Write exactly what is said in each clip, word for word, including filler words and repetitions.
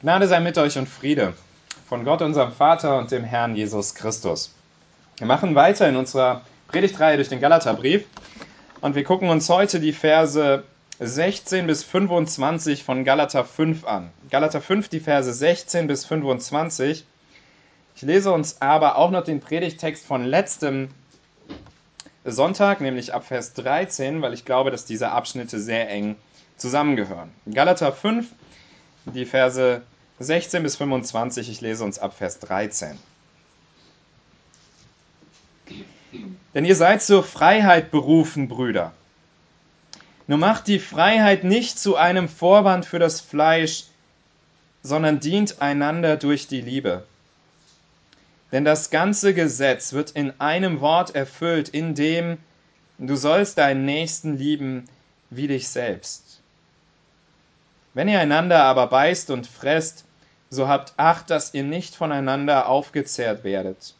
Gnade sei mit euch und Friede von Gott, unserem Vater und dem Herrn Jesus Christus. Wir machen weiter in unserer Predigtreihe durch den Galaterbrief und wir gucken uns heute die Verse sechzehn bis fünfundzwanzig von Galater fünf an. Galater fünf, die Verse sechzehn bis fünfundzwanzig. Ich lese uns aber auch noch den Predigttext von letztem Sonntag, nämlich ab Vers dreizehn, weil ich glaube, dass diese Abschnitte sehr eng zusammengehören. Galater fünf, die Verse sechzehn bis fünfundzwanzig, ich lese uns ab Vers dreizehn. Denn ihr seid zur Freiheit berufen, Brüder. Nur macht die Freiheit nicht zu einem Vorwand für das Fleisch, sondern dient einander durch die Liebe. Denn das ganze Gesetz wird in einem Wort erfüllt, in dem du sollst deinen Nächsten lieben wie dich selbst. Wenn ihr einander aber beißt und fresst, so habt Acht, dass ihr nicht voneinander aufgezehrt werdet.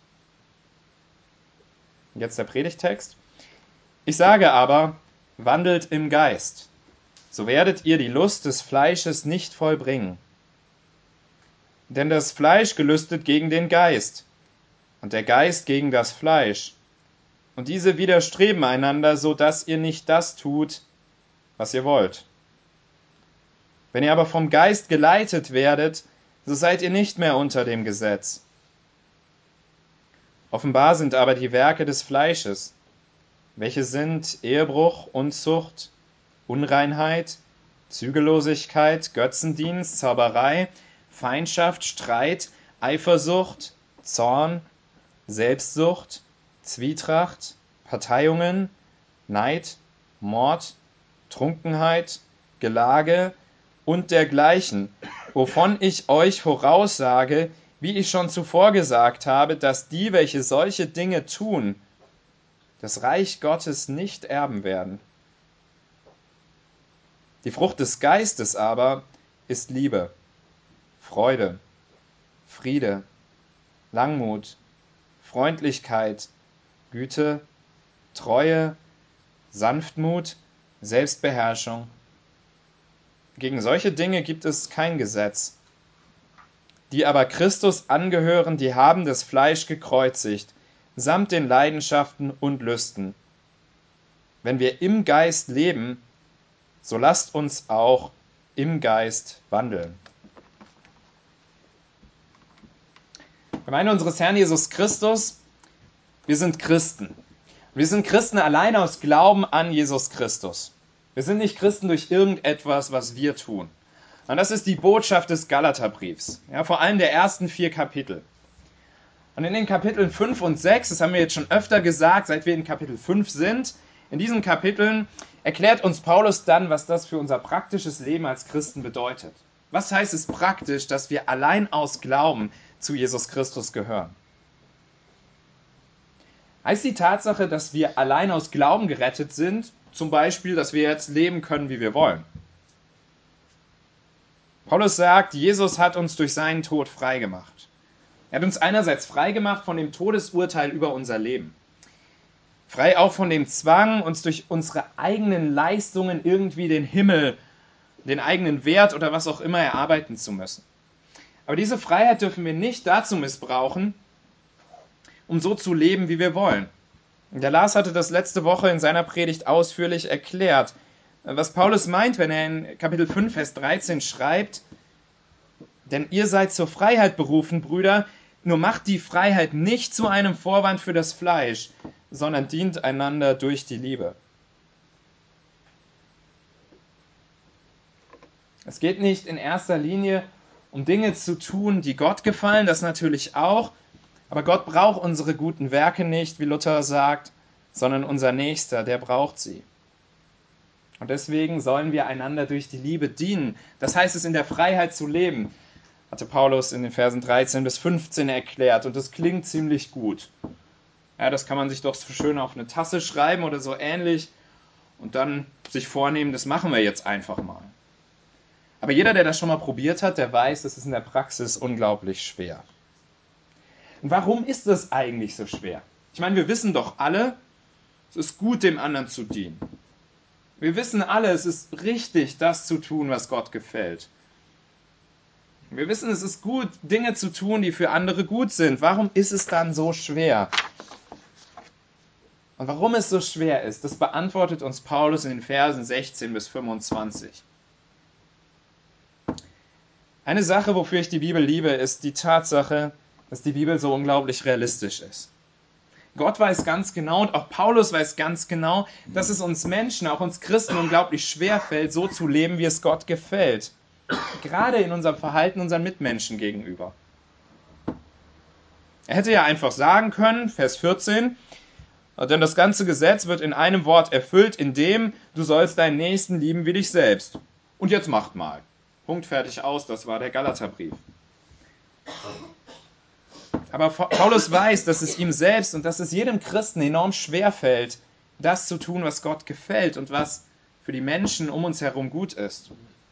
Jetzt der Predigtext. Ich sage aber, wandelt im Geist, so werdet ihr die Lust des Fleisches nicht vollbringen. Denn das Fleisch gelüstet gegen den Geist und der Geist gegen das Fleisch. Und diese widerstreben einander, so dass ihr nicht das tut, was ihr wollt. Wenn ihr aber vom Geist geleitet werdet, so seid ihr nicht mehr unter dem Gesetz. Offenbar sind aber die Werke des Fleisches, welche sind Ehebruch, Unzucht, Unreinheit, Zügellosigkeit, Götzendienst, Zauberei, Feindschaft, Streit, Eifersucht, Zorn, Selbstsucht, Zwietracht, Parteiungen, Neid, Mord, Trunkenheit, Gelage und dergleichen, wovon ich euch voraussage, wie ich schon zuvor gesagt habe, dass die, welche solche Dinge tun, das Reich Gottes nicht erben werden. Die Frucht des Geistes aber ist Liebe, Freude, Friede, Langmut, Freundlichkeit, Güte, Treue, Sanftmut, Selbstbeherrschung. Gegen solche Dinge gibt es kein Gesetz. Die aber Christus angehören, die haben das Fleisch gekreuzigt, samt den Leidenschaften und Lüsten. Wenn wir im Geist leben, so lasst uns auch im Geist wandeln. Gemeinde unseres Herrn Jesus Christus, wir sind Christen. Wir sind Christen allein aus Glauben an Jesus Christus. Wir sind nicht Christen durch irgendetwas, was wir tun. Und das ist die Botschaft des Galaterbriefs, ja, vor allem der ersten vier Kapitel. Und in den Kapiteln fünf und sechs, das haben wir jetzt schon öfter gesagt, seit wir in Kapitel fünf sind, in diesen Kapiteln erklärt uns Paulus dann, was das für unser praktisches Leben als Christen bedeutet. Was heißt es praktisch, dass wir allein aus Glauben zu Jesus Christus gehören? Heißt die Tatsache, dass wir allein aus Glauben gerettet sind, zum Beispiel, dass wir jetzt leben können, wie wir wollen? Paulus sagt, Jesus hat uns durch seinen Tod freigemacht. Er hat uns einerseits freigemacht von dem Todesurteil über unser Leben. Frei auch von dem Zwang, uns durch unsere eigenen Leistungen irgendwie den Himmel, den eigenen Wert oder was auch immer erarbeiten zu müssen. Aber diese Freiheit dürfen wir nicht dazu missbrauchen, um so zu leben, wie wir wollen. Der Lars hatte das letzte Woche in seiner Predigt ausführlich erklärt, was Paulus meint, wenn er in Kapitel fünf, Vers dreizehn schreibt, denn ihr seid zur Freiheit berufen, Brüder, nur macht die Freiheit nicht zu einem Vorwand für das Fleisch, sondern dient einander durch die Liebe. Es geht nicht in erster Linie um Dinge zu tun, die Gott gefallen, das natürlich auch, aber Gott braucht unsere guten Werke nicht, wie Luther sagt, sondern unser Nächster, der braucht sie. Und deswegen sollen wir einander durch die Liebe dienen. Das heißt es, in der Freiheit zu leben, hatte Paulus in den Versen dreizehn bis fünfzehn erklärt. Und das klingt ziemlich gut. Ja, das kann man sich doch so schön auf eine Tasse schreiben oder so ähnlich und dann sich vornehmen, das machen wir jetzt einfach mal. Aber jeder, der das schon mal probiert hat, der weiß, das ist in der Praxis unglaublich schwer. Und warum ist das eigentlich so schwer? Ich meine, wir wissen doch alle, es ist gut, dem anderen zu dienen. Wir wissen alle, es ist richtig, das zu tun, was Gott gefällt. Wir wissen, es ist gut, Dinge zu tun, die für andere gut sind. Warum ist es dann so schwer? Und warum es so schwer ist, das beantwortet uns Paulus in den Versen sechzehn bis fünfundzwanzig. Eine Sache, wofür ich die Bibel liebe, ist die Tatsache, dass die Bibel so unglaublich realistisch ist. Gott weiß ganz genau und auch Paulus weiß ganz genau, dass es uns Menschen, auch uns Christen, unglaublich schwer fällt, so zu leben, wie es Gott gefällt. Gerade in unserem Verhalten unseren Mitmenschen gegenüber. Er hätte ja einfach sagen können, Vers vierzehn, denn das ganze Gesetz wird in einem Wort erfüllt, in dem du sollst deinen Nächsten lieben wie dich selbst. Und jetzt macht mal. Punkt, fertig, aus, das war der Galaterbrief. Aber Paulus weiß, dass es ihm selbst und dass es jedem Christen enorm schwer fällt, das zu tun, was Gott gefällt und was für die Menschen um uns herum gut ist.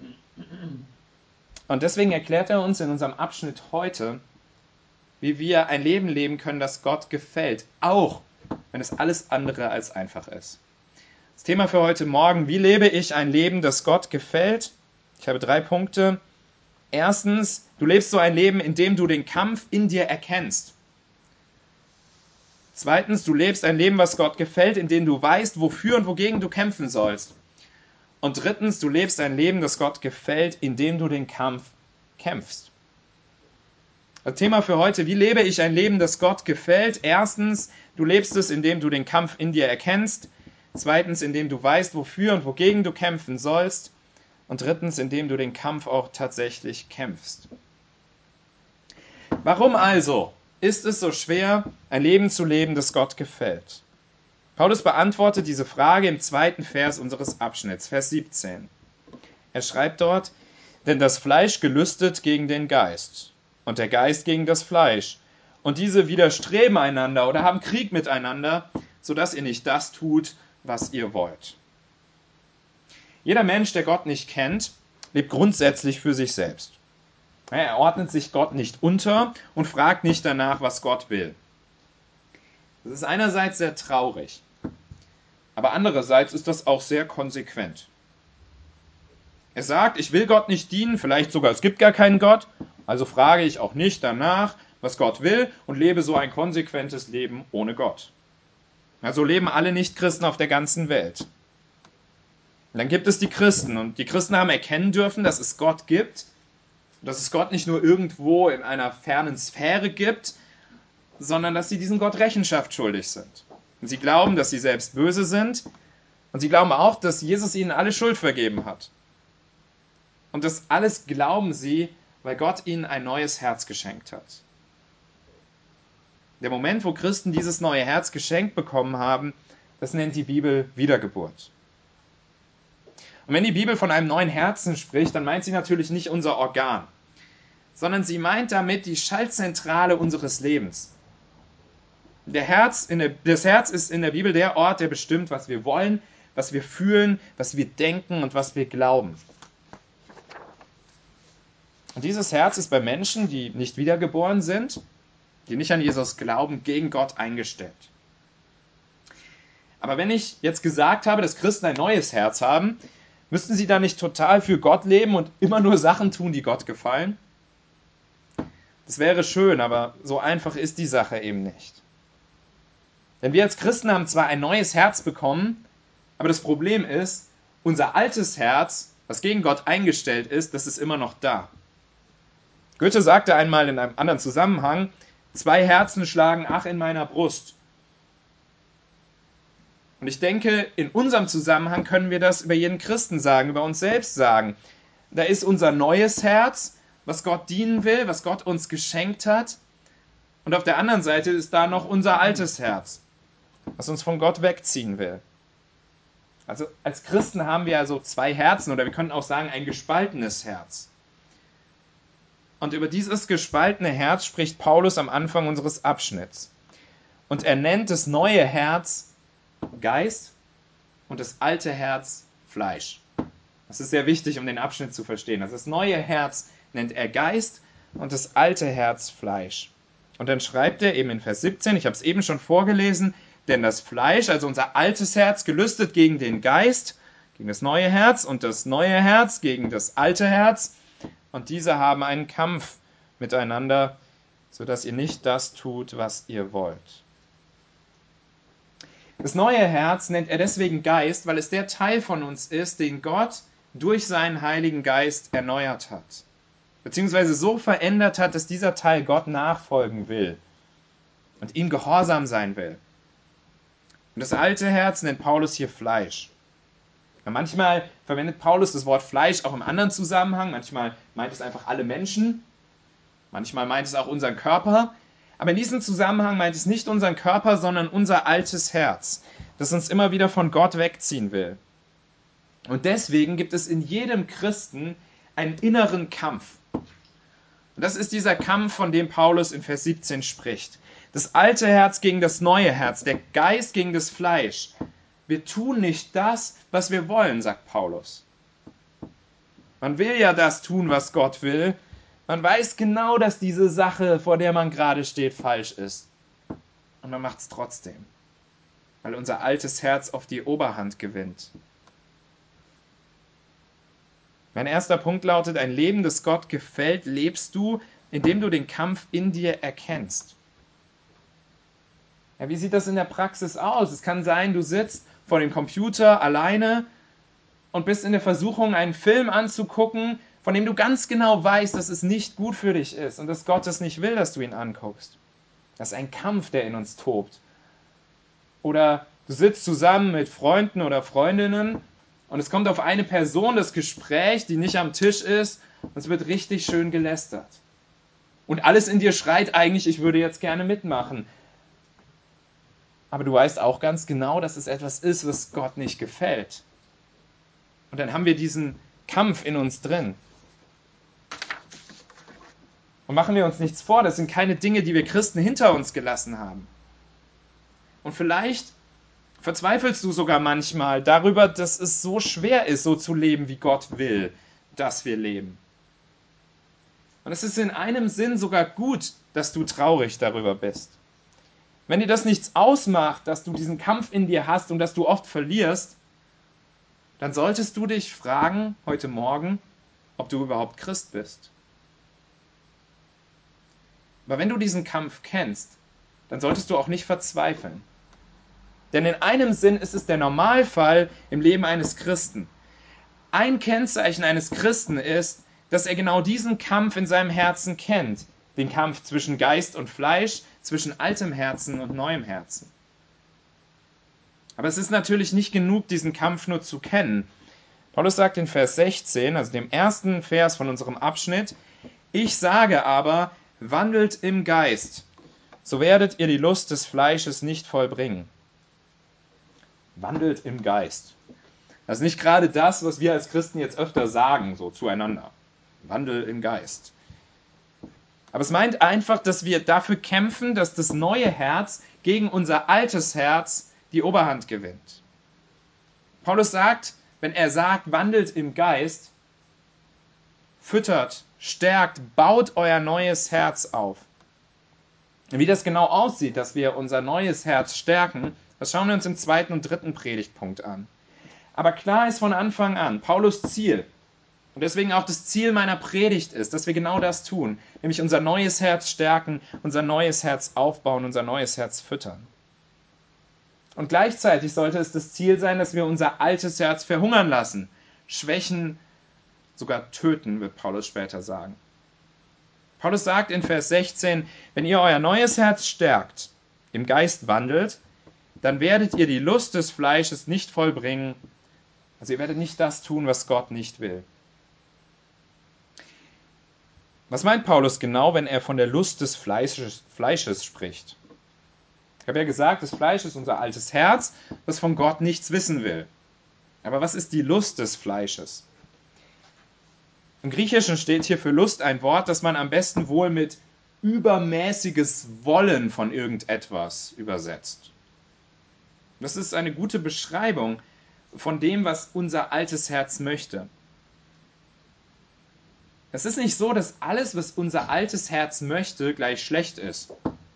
Und deswegen erklärt er uns in unserem Abschnitt heute, wie wir ein Leben leben können, das Gott gefällt, auch wenn es alles andere als einfach ist. Das Thema für heute Morgen: Wie lebe ich ein Leben, das Gott gefällt? Ich habe drei Punkte. Erstens, du lebst so ein Leben, in dem du den Kampf in dir erkennst. Zweitens, du lebst ein Leben, was Gott gefällt, in dem du weißt, wofür und wogegen du kämpfen sollst. Und drittens, du lebst ein Leben, das Gott gefällt, in dem du den Kampf kämpfst. Das Thema für heute: Wie lebe ich ein Leben, das Gott gefällt? Erstens, du lebst es, indem du den Kampf in dir erkennst. Zweitens, indem du weißt, wofür und wogegen du kämpfen sollst. Und drittens, indem du den Kampf auch tatsächlich kämpfst. Warum also ist es so schwer, ein Leben zu leben, das Gott gefällt? Paulus beantwortet diese Frage im zweiten Vers unseres Abschnitts, Vers siebzehn. Er schreibt dort: Denn das Fleisch gelüstet gegen den Geist und der Geist gegen das Fleisch. Und diese widerstreben einander oder haben Krieg miteinander, sodass ihr nicht das tut, was ihr wollt. Jeder Mensch, der Gott nicht kennt, lebt grundsätzlich für sich selbst. Er ordnet sich Gott nicht unter und fragt nicht danach, was Gott will. Das ist einerseits sehr traurig, aber andererseits ist das auch sehr konsequent. Er sagt, ich will Gott nicht dienen, vielleicht sogar es gibt gar keinen Gott, also frage ich auch nicht danach, was Gott will, und lebe so ein konsequentes Leben ohne Gott. Also leben alle Nichtchristen auf der ganzen Welt. Und dann gibt es die Christen, und die Christen haben erkennen dürfen, dass es Gott gibt, dass es Gott nicht nur irgendwo in einer fernen Sphäre gibt, sondern dass sie diesem Gott Rechenschaft schuldig sind. Und sie glauben, dass sie selbst böse sind, und sie glauben auch, dass Jesus ihnen alle Schuld vergeben hat. Und das alles glauben sie, weil Gott ihnen ein neues Herz geschenkt hat. Der Moment, wo Christen dieses neue Herz geschenkt bekommen haben, das nennt die Bibel Wiedergeburt. Und wenn die Bibel von einem neuen Herzen spricht, dann meint sie natürlich nicht unser Organ, sondern sie meint damit die Schaltzentrale unseres Lebens. Der Herz in der, das Herz ist in der Bibel der Ort, der bestimmt, was wir wollen, was wir fühlen, was wir denken und was wir glauben. Und dieses Herz ist bei Menschen, die nicht wiedergeboren sind, die nicht an Jesus glauben, gegen Gott eingestellt. Aber wenn ich jetzt gesagt habe, dass Christen ein neues Herz haben, müssten sie da nicht total für Gott leben und immer nur Sachen tun, die Gott gefallen? Das wäre schön, aber so einfach ist die Sache eben nicht. Denn wir als Christen haben zwar ein neues Herz bekommen, aber das Problem ist, unser altes Herz, was gegen Gott eingestellt ist, das ist immer noch da. Goethe sagte einmal in einem anderen Zusammenhang: Zwei Herzen schlagen ach in meiner Brust. Und ich denke, in unserem Zusammenhang können wir das über jeden Christen sagen, über uns selbst sagen. Da ist unser neues Herz, was Gott dienen will, was Gott uns geschenkt hat. Und auf der anderen Seite ist da noch unser altes Herz, was uns von Gott wegziehen will. Also als Christen haben wir also zwei Herzen, oder wir können auch sagen, ein gespaltenes Herz. Und über dieses gespaltene Herz spricht Paulus am Anfang unseres Abschnitts. Und er nennt das neue Herz Geist und das alte Herz Fleisch. Das ist sehr wichtig, um den Abschnitt zu verstehen. Also das neue Herz nennt er Geist und das alte Herz Fleisch. Und dann schreibt er eben in Vers siebzehn, ich habe es eben schon vorgelesen, denn das Fleisch, also unser altes Herz, gelüstet gegen den Geist, gegen das neue Herz, und das neue Herz gegen das alte Herz, und diese haben einen Kampf miteinander, sodass ihr nicht das tut, was ihr wollt. Das neue Herz nennt er deswegen Geist, weil es der Teil von uns ist, den Gott durch seinen Heiligen Geist erneuert hat. Beziehungsweise so verändert hat, dass dieser Teil Gott nachfolgen will und ihm gehorsam sein will. Und das alte Herz nennt Paulus hier Fleisch. Und manchmal verwendet Paulus das Wort Fleisch auch im anderen Zusammenhang. Manchmal meint es einfach alle Menschen. Manchmal meint es auch unseren Körper. Aber in diesem Zusammenhang meint es nicht unseren Körper, sondern unser altes Herz, das uns immer wieder von Gott wegziehen will. Und deswegen gibt es in jedem Christen einen inneren Kampf. Und das ist dieser Kampf, von dem Paulus in Vers siebzehn spricht. Das alte Herz gegen das neue Herz, der Geist gegen das Fleisch. Wir tun nicht das, was wir wollen, sagt Paulus. Man will ja das tun, was Gott will. Man weiß genau, dass diese Sache, vor der man gerade steht, falsch ist. Und man macht es trotzdem, weil unser altes Herz auf die Oberhand gewinnt. Mein erster Punkt lautet, ein Leben, das Gott gefällt, lebst du, indem du den Kampf in dir erkennst. Ja, wie sieht das in der Praxis aus? Es kann sein, du sitzt vor dem Computer alleine und bist in der Versuchung, einen Film anzugucken, von dem du ganz genau weißt, dass es nicht gut für dich ist und dass Gott es nicht will, dass du ihn anguckst. Das ist ein Kampf, der in uns tobt. Oder du sitzt zusammen mit Freunden oder Freundinnen und es kommt auf eine Person das Gespräch, die nicht am Tisch ist, und es wird richtig schön gelästert. Und alles in dir schreit eigentlich, ich würde jetzt gerne mitmachen. Aber du weißt auch ganz genau, dass es etwas ist, was Gott nicht gefällt. Und dann haben wir diesen Kampf in uns drin. Und machen wir uns nichts vor, das sind keine Dinge, die wir Christen hinter uns gelassen haben. Und vielleicht verzweifelst du sogar manchmal darüber, dass es so schwer ist, so zu leben, wie Gott will, dass wir leben. Und es ist in einem Sinn sogar gut, dass du traurig darüber bist. Wenn dir das nichts ausmacht, dass du diesen Kampf in dir hast und dass du oft verlierst, dann solltest du dich fragen heute Morgen, ob du überhaupt Christ bist. Aber wenn du diesen Kampf kennst, dann solltest du auch nicht verzweifeln. Denn in einem Sinn ist es der Normalfall im Leben eines Christen. Ein Kennzeichen eines Christen ist, dass er genau diesen Kampf in seinem Herzen kennt. Den Kampf zwischen Geist und Fleisch, zwischen altem Herzen und neuem Herzen. Aber es ist natürlich nicht genug, diesen Kampf nur zu kennen. Paulus sagt in Vers sechzehn, also dem ersten Vers von unserem Abschnitt, ich sage aber, wandelt im Geist, so werdet ihr die Lust des Fleisches nicht vollbringen. Wandelt im Geist. Das ist nicht gerade das, was wir als Christen jetzt öfter sagen, so zueinander. Wandel im Geist. Aber es meint einfach, dass wir dafür kämpfen, dass das neue Herz gegen unser altes Herz die Oberhand gewinnt. Paulus sagt, wenn er sagt, wandelt im Geist, füttert, stärkt, baut euer neues Herz auf. Und wie das genau aussieht, dass wir unser neues Herz stärken, das schauen wir uns im zweiten und dritten Predigtpunkt an. Aber klar ist von Anfang an, Paulus Ziel, und deswegen auch das Ziel meiner Predigt ist, dass wir genau das tun, nämlich unser neues Herz stärken, unser neues Herz aufbauen, unser neues Herz füttern. Und gleichzeitig sollte es das Ziel sein, dass wir unser altes Herz verhungern lassen, schwächen, sogar töten, wird Paulus später sagen. Paulus sagt in Vers sechzehn, wenn ihr euer neues Herz stärkt, im Geist wandelt, dann werdet ihr die Lust des Fleisches nicht vollbringen. Also ihr werdet nicht das tun, was Gott nicht will. Was meint Paulus genau, wenn er von der Lust des Fleisches, Fleisches spricht? Ich habe ja gesagt, das Fleisch ist unser altes Herz, das von Gott nichts wissen will. Aber was ist die Lust des Fleisches? Im Griechischen steht hier für Lust ein Wort, das man am besten wohl mit übermäßiges Wollen von irgendetwas übersetzt. Das ist eine gute Beschreibung von dem, was unser altes Herz möchte. Es ist nicht so, dass alles, was unser altes Herz möchte, gleich schlecht ist.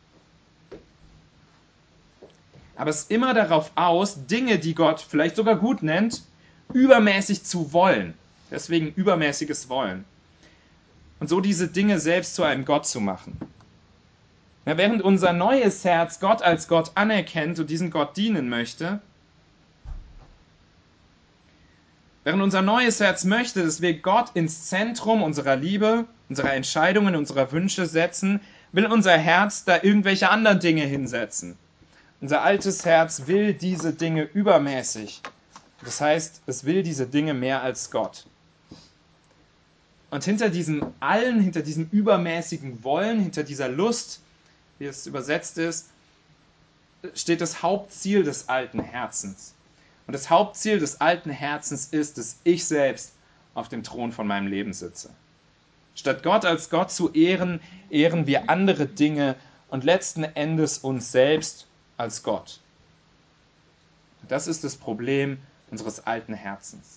Aber es ist immer darauf aus, Dinge, die Gott vielleicht sogar gut nennt, übermäßig zu wollen. Deswegen übermäßiges Wollen. und so diese Dinge selbst zu einem Gott zu machen. Ja, während unser neues Herz Gott als Gott anerkennt und diesem Gott dienen möchte, während unser neues Herz möchte, dass wir Gott ins Zentrum unserer Liebe, unserer Entscheidungen, unserer Wünsche setzen, will unser Herz da irgendwelche anderen Dinge hinsetzen. Unser altes Herz will diese Dinge übermäßig. Das heißt, es will diese Dinge mehr als Gott. Und hinter diesem Allen, hinter diesem übermäßigen Wollen, hinter dieser Lust, wie es übersetzt ist, steht das Hauptziel des alten Herzens. Und das Hauptziel des alten Herzens ist, dass ich selbst auf dem Thron von meinem Leben sitze. Statt Gott als Gott zu ehren, ehren wir andere Dinge und letzten Endes uns selbst als Gott. Das ist das Problem unseres alten Herzens.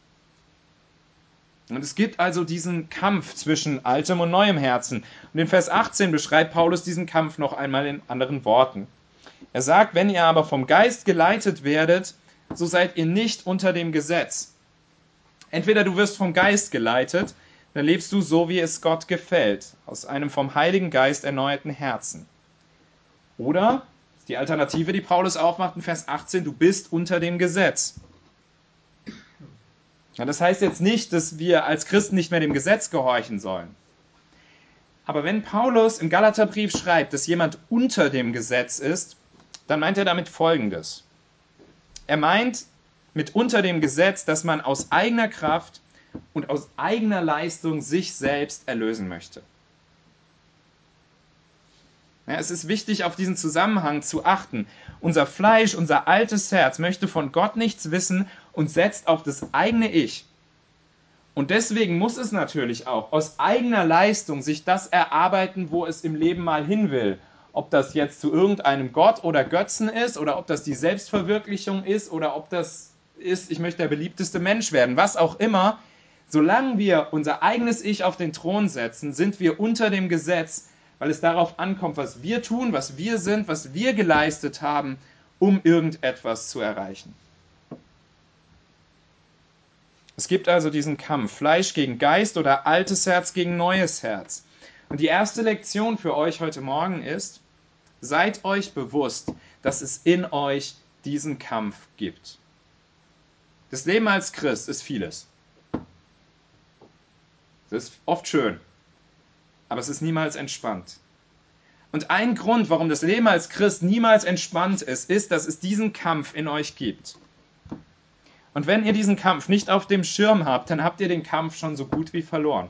Und es gibt also diesen Kampf zwischen altem und neuem Herzen. Und in Vers achtzehn beschreibt Paulus diesen Kampf noch einmal in anderen Worten. Er sagt, wenn ihr aber vom Geist geleitet werdet, so seid ihr nicht unter dem Gesetz. Entweder du wirst vom Geist geleitet, dann lebst du so, wie es Gott gefällt, aus einem vom Heiligen Geist erneuerten Herzen. Oder, die Alternative, die Paulus aufmacht in Vers achtzehn, du bist unter dem Gesetz. Ja, das heißt jetzt nicht, dass wir als Christen nicht mehr dem Gesetz gehorchen sollen. Aber wenn Paulus im Galaterbrief schreibt, dass jemand unter dem Gesetz ist, dann meint er damit Folgendes. Er meint mit unter dem Gesetz, dass man aus eigener Kraft und aus eigener Leistung sich selbst erlösen möchte. Ja, es ist wichtig, auf diesen Zusammenhang zu achten. Unser Fleisch, unser altes Herz möchte von Gott nichts wissen und setzt auf das eigene Ich. Und deswegen muss es natürlich auch aus eigener Leistung sich das erarbeiten, wo es im Leben mal hin will. Ob das jetzt zu irgendeinem Gott oder Götzen ist oder ob das die Selbstverwirklichung ist oder ob das ist, ich möchte der beliebteste Mensch werden, was auch immer. Solange wir unser eigenes Ich auf den Thron setzen, sind wir unter dem Gesetz, weil es darauf ankommt, was wir tun, was wir sind, was wir geleistet haben, um irgendetwas zu erreichen. Es gibt also diesen Kampf, Fleisch gegen Geist oder altes Herz gegen neues Herz. Und die erste Lektion für euch heute Morgen ist, seid euch bewusst, dass es in euch diesen Kampf gibt. Das Leben als Christ ist vieles. Es ist oft schön, aber es ist niemals entspannt. Und ein Grund, warum das Leben als Christ niemals entspannt ist, ist, dass es diesen Kampf in euch gibt. Und wenn ihr diesen Kampf nicht auf dem Schirm habt, dann habt ihr den Kampf schon so gut wie verloren.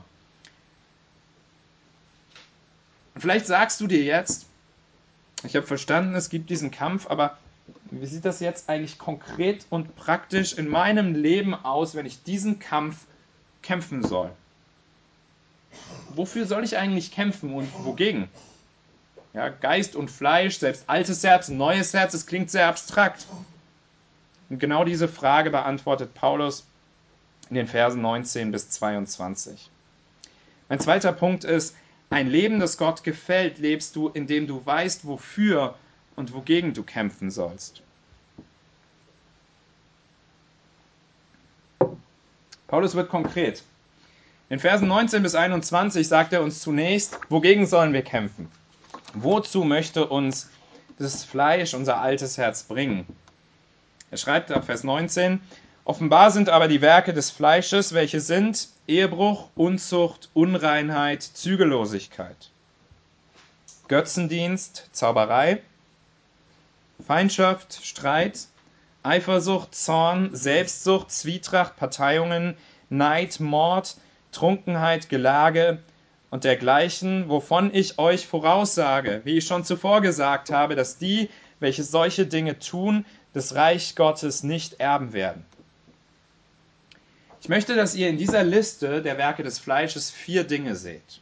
Und vielleicht sagst du dir jetzt, ich habe verstanden, es gibt diesen Kampf, aber wie sieht das jetzt eigentlich konkret und praktisch in meinem Leben aus, wenn ich diesen Kampf kämpfen soll? Wofür soll ich eigentlich kämpfen und wogegen? Ja, Geist und Fleisch, selbst altes Herz, neues Herz, es klingt sehr abstrakt. Und genau diese Frage beantwortet Paulus in den Versen neunzehn bis zweiundzwanzig. Mein zweiter Punkt ist, ein Leben, das Gott gefällt, lebst du, indem du weißt, wofür und wogegen du kämpfen sollst. Paulus wird konkret. In Versen neunzehn bis einundzwanzig sagt er uns zunächst, wogegen sollen wir kämpfen? Wozu möchte uns das Fleisch, unser altes Herz bringen? Er schreibt ab Vers neunzehn, offenbar sind aber die Werke des Fleisches, welche sind Ehebruch, Unzucht, Unreinheit, Zügellosigkeit, Götzendienst, Zauberei, Feindschaft, Streit, Eifersucht, Zorn, Selbstsucht, Zwietracht, Parteiungen, Neid, Mord, Trunkenheit, Gelage und dergleichen, wovon ich euch voraussage, wie ich schon zuvor gesagt habe, dass die, welche solche Dinge tun, das Reich Gottes nicht erben werden. Ich möchte, dass ihr in dieser Liste der Werke des Fleisches vier Dinge seht.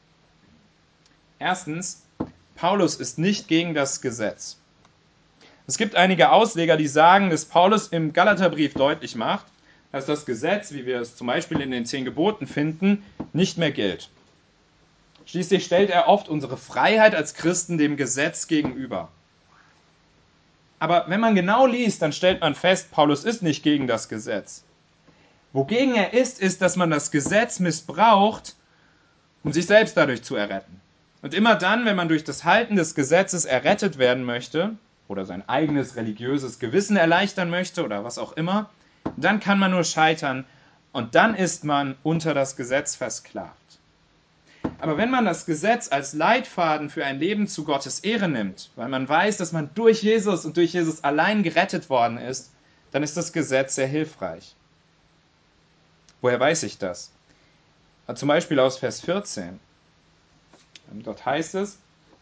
Erstens, Paulus ist nicht gegen das Gesetz. Es gibt einige Ausleger, die sagen, dass Paulus im Galaterbrief deutlich macht, dass das Gesetz, wie wir es zum Beispiel in den zehn Geboten finden, nicht mehr gilt. Schließlich stellt er oft unsere Freiheit als Christen dem Gesetz gegenüber. Aber wenn man genau liest, dann stellt man fest, Paulus ist nicht gegen das Gesetz. Wogegen er ist, ist, dass man das Gesetz missbraucht, um sich selbst dadurch zu erretten. Und immer dann, wenn man durch das Halten des Gesetzes errettet werden möchte oder sein eigenes religiöses Gewissen erleichtern möchte oder was auch immer, dann kann man nur scheitern und dann ist man unter das Gesetz versklavt. Aber wenn man das Gesetz als Leitfaden für ein Leben zu Gottes Ehre nimmt, weil man weiß, dass man durch Jesus und durch Jesus allein gerettet worden ist, dann ist das Gesetz sehr hilfreich. Woher weiß ich das? Zum Beispiel aus Vers vierzehn. Dort heißt es,